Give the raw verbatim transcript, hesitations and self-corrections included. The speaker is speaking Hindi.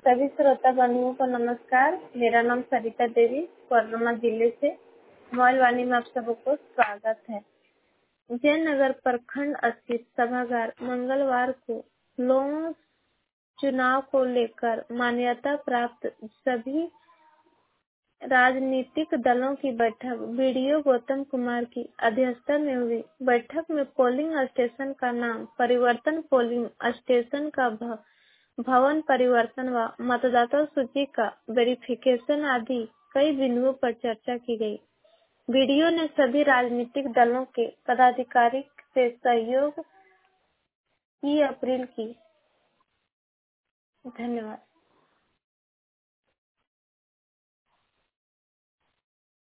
सभी श्रोता बंधुओं को नमस्कार। मेरा नाम सरिता देवी कोडरमा जिले से मोबाइल में आप सबको स्वागत है। जयनगर प्रखंड स्थित सभागार मंगलवार को लोगों चुनाव को लेकर मान्यता प्राप्त सभी राजनीतिक दलों की बैठक बीडीओ गौतम कुमार की अध्यक्षता में हुई। बैठक में पोलिंग स्टेशन का नाम परिवर्तन, पोलिंग स्टेशन का भ, भवन परिवर्तन व मतदाता सूची का वेरिफिकेशन आदि कई बिंदुओं पर चर्चा की गई। बीडीओ ने सभी राजनीतिक दलों के पदाधिकारी से सहयोग की अपील की। धन्यवाद।